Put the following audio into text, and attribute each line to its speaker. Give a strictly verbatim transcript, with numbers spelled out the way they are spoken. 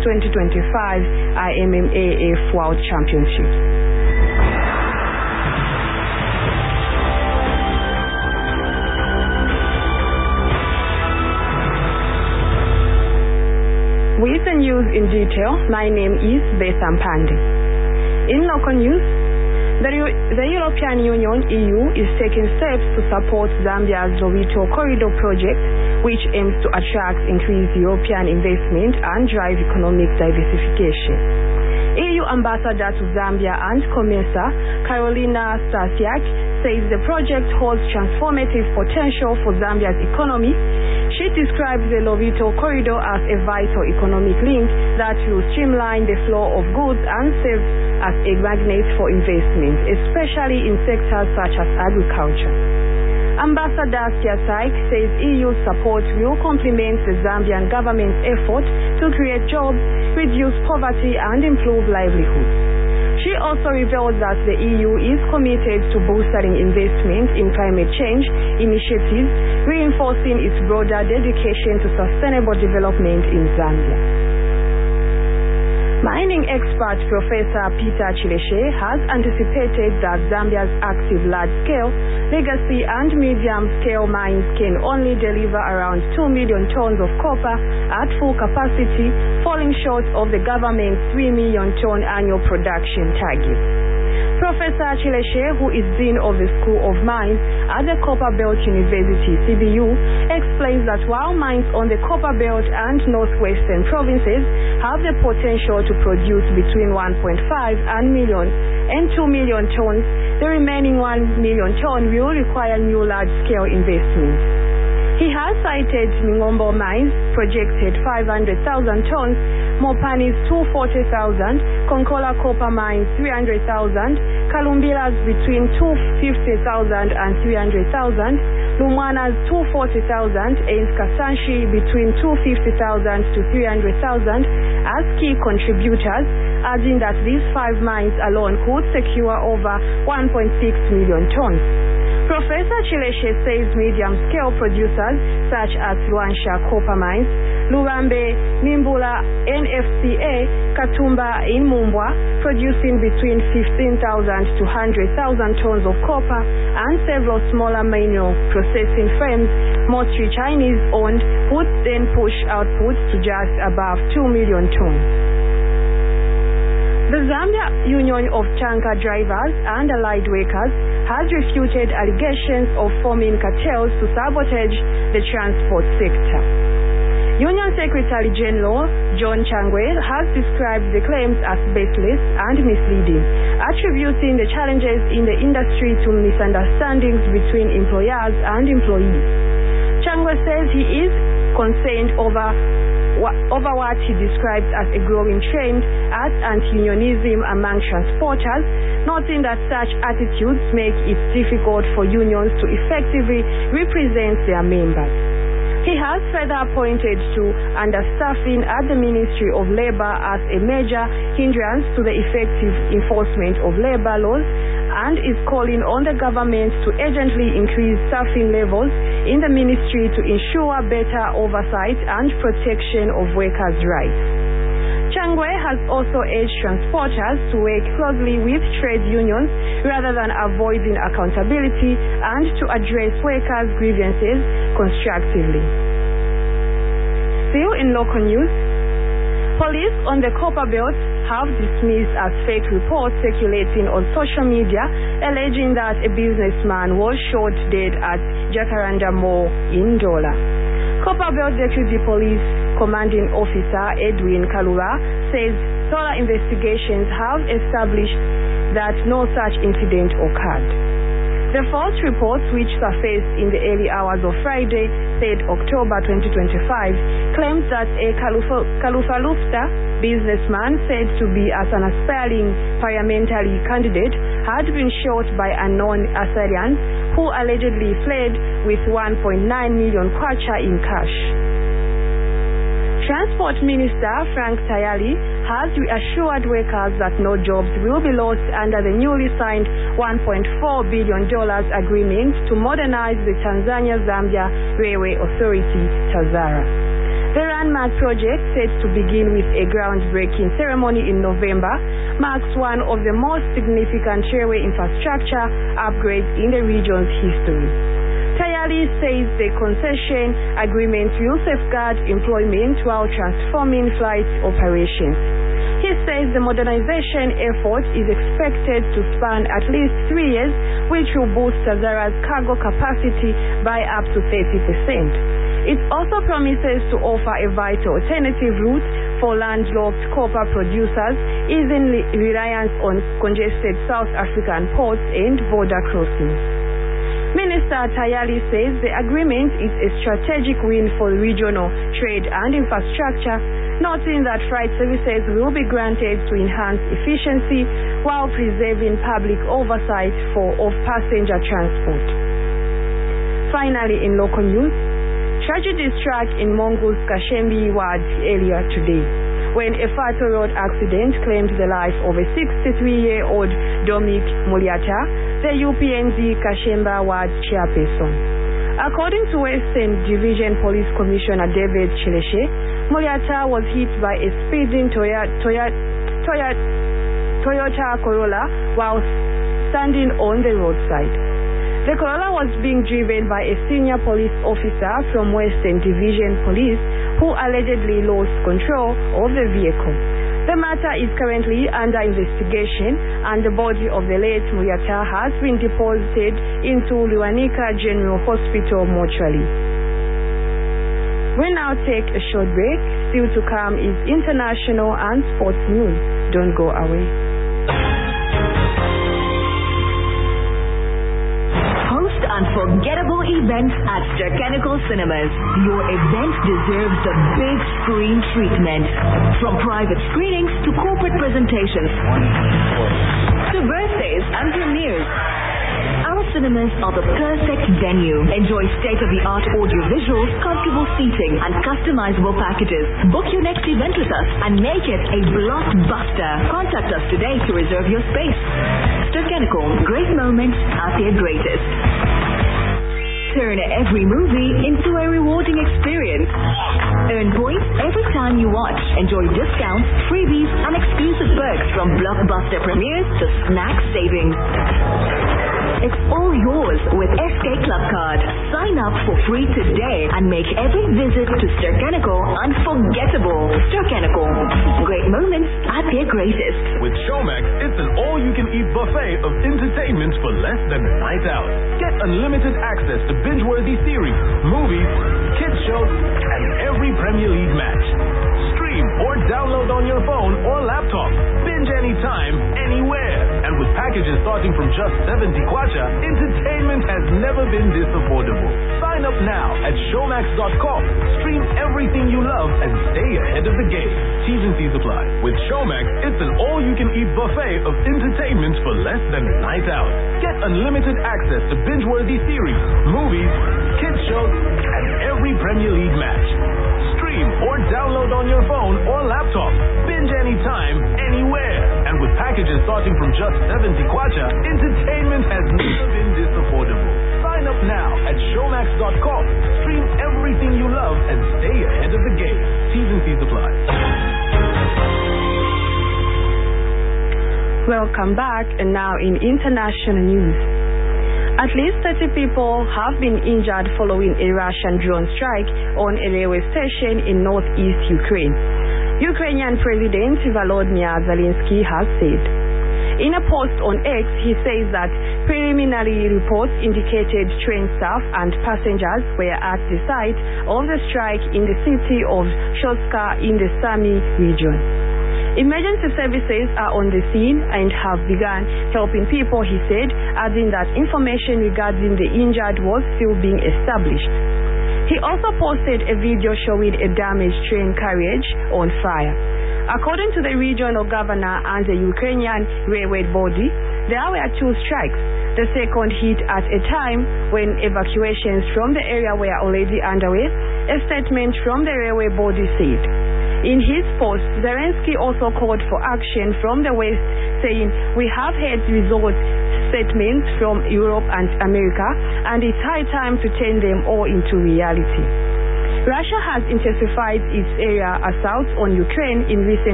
Speaker 1: twenty twenty-five I M M A F World Championships. With the news in detail, my name is Beth Ampande. In local news, the, the European Union E U is taking steps to support Zambia's Lobito Corridor project, which aims to attract increased European investment and drive economic diversification. E U Ambassador to Zambia and COMESA, Carolina Stasiak, says the project holds transformative potential for Zambia's economy. She describes the Lobito Corridor as a vital economic link that will streamline the flow of goods and serve as a magnet for investment, especially in sectors such as agriculture. Ambassador Stasiak says E U support will complement the Zambian government's effort to create jobs, reduce poverty, and improve livelihoods. She also revealed that the E U is committed to boosting investment in climate change initiatives, reinforcing its broader dedication to sustainable development in Zambia. Mining expert Professor Peter Chileshe has anticipated that Zambia's active large-scale, legacy and medium-scale mines can only deliver around two million tons of copper at full capacity, falling short of the government's three million ton annual production target. Professor Chileshe, who is Dean of the School of Mines at the Copperbelt University C B U, explains that while mines on the Copperbelt and northwestern provinces have the potential to produce between one point five and million and two million tons, the remaining one million ton will require new large-scale investments. He has cited Mingombo Mines, projected five hundred thousand tons, Mopani's two hundred forty thousand, Konkola Copper Mines three hundred thousand, Kalumbila's between two hundred fifty thousand and three hundred thousand, Lumwana's two hundred forty thousand, and Kasanshi between two hundred fifty thousand to three hundred thousand as key contributors, adding that these five mines alone could secure over one point six million tons. Professor Chileshe says medium-scale producers such as Luansha Copper Mines, Lurambe, Nimbula, N F C A, Katumba, and Mumbwa, producing between fifteen thousand to one hundred thousand tons of copper, and several smaller manual processing firms, mostly Chinese-owned, would then push output to just above two million tons. The Zambia Union of Tanker Drivers and Allied Workers has refuted allegations of forming cartels to sabotage the transport sector. Union Secretary General John Changwe has described the claims as baseless and misleading, attributing the challenges in the industry to misunderstandings between employers and employees. Changwe says he is concerned over over what he describes as a growing trend at anti-unionism among transporters, noting that such attitudes make it difficult for unions to effectively represent their members. He has further pointed to understaffing at the Ministry of Labour as a major hindrance to the effective enforcement of labour laws, and is calling on the government to urgently increase staffing levels in the ministry to ensure better oversight and protection of workers' rights. Changwe has also urged transporters to work closely with trade unions rather than avoiding accountability, and to address workers' grievances constructively. Still in local news, police on the Copperbelt have dismissed as fake reports circulating on social media alleging that a businessman was shot dead at Jacaranda Mall in Dola. Copperbelt Deputy Police Commanding Officer Edwin Kalura says thorough investigations have established that no such incident occurred. The false reports, which surfaced in the early hours of Friday, third October twenty twenty-five, claimed that a Kalufalufta businessman said to be as an aspiring parliamentary candidate had been shot by unknown assailants who allegedly fled with one point nine million kwacha in cash. Transport Minister Frank Tayali has reassured workers that no jobs will be lost under the newly signed one point four billion dollars agreement to modernize the Tanzania-Zambia Railway Authority, TAZARA. The landmark project, set to begin with a groundbreaking ceremony in November, marks one of the most significant railway infrastructure upgrades in the region's history. Tayali says the concession agreement will safeguard employment while transforming flight operations. He says the modernization effort is expected to span at least three years, which will boost Tazara's cargo capacity by up to thirty percent. It also promises to offer a vital alternative route for landlocked copper producers, easing reliance on congested South African ports and border crossings. Minister Tayali says the agreement is a strategic win for regional trade and infrastructure, noting that freight services will be granted to enhance efficiency while preserving public oversight for of-passenger transport. Finally, in local news, tragedy struck in Mongoose Kashembe ward earlier today, when a fatal road accident claimed the life of a sixty-three-year-old Dominic Muliata, the U P N D Kashembe ward chairperson. According to Western Division Police Commissioner David Chileshe, Muliata was hit by a speeding Toyota, Toyota, Toyota, Toyota Corolla while standing on the roadside. The Corolla was being driven by a senior police officer from Western Division Police who allegedly lost control of the vehicle. The matter is currently under investigation and the body of the late Muliata has been deposited into Luanika General Hospital mortuary. We'll now take a short break. Still to come is international and sports news. Don't go away.
Speaker 2: Unforgettable events at Stercanical Cinemas. Your event deserves the big screen treatment. From private screenings to corporate presentations to birthdays and premieres, our cinemas are the perfect venue. Enjoy state-of-the-art audio visuals, comfortable seating, and customizable packages. Book your next event with us and make it a blockbuster. Contact us today to reserve your space. Stercanical, great moments at their greatest. Turn every movie into a rewarding experience. Earn points every time you watch. Enjoy discounts, freebies, and exclusive perks from blockbuster premieres to snack savings. It's all yours with S K Club Card. Sign up for free today and make every visit to Stercanical unforgettable. Stercanical, great moments at their greatest.
Speaker 3: With Showmax, it's an all-you-can-eat buffet of entertainment for less than a night out. Get unlimited access to binge-worthy series, movies, kids shows, and every Premier League match. Stream or download on your phone or laptop. Binge anytime, anywhere. And with packages starting from just seventy kwacha, entertainment has never been this affordable. Sign up now at showmax dot com. Stream everything you love and stay ahead of the game. T's and C's apply. With Showmax, it's an all-you-can-eat buffet of entertainment for less than a night out. Get unlimited access to binge-worthy series, movies, kids shows, and every Premier League match. Stream or download on your phone or laptop. Binge anytime, anywhere. And with packages starting from just seventy kwacha, entertainment has never been this affordable. Sign up now at showmax dot com. Stream everything you love and stay ahead of the game. T's and C's apply.
Speaker 1: Welcome back, and now in international news. At least thirty people have been injured following a Russian drone strike on a railway station in northeast Ukraine. Ukrainian President Volodymyr Zelensky has said. In a post on X, he says that preliminary reports indicated train staff and passengers were at the site of the strike in the city of Shotska in the Sumy region. Emergency services are on the scene and have begun helping people, he said, adding that information regarding the injured was still being established. He also posted a video showing a damaged train carriage on fire. According to the regional governor and the Ukrainian railway body, there were two strikes. The second hit at a time when evacuations from the area were already underway, a statement from the railway body said. In his post, Zelensky also called for action from the West, saying, "We have heard resort statements from Europe and America, and it's high time to turn them all into reality." Russia has intensified its air assaults on Ukraine in recent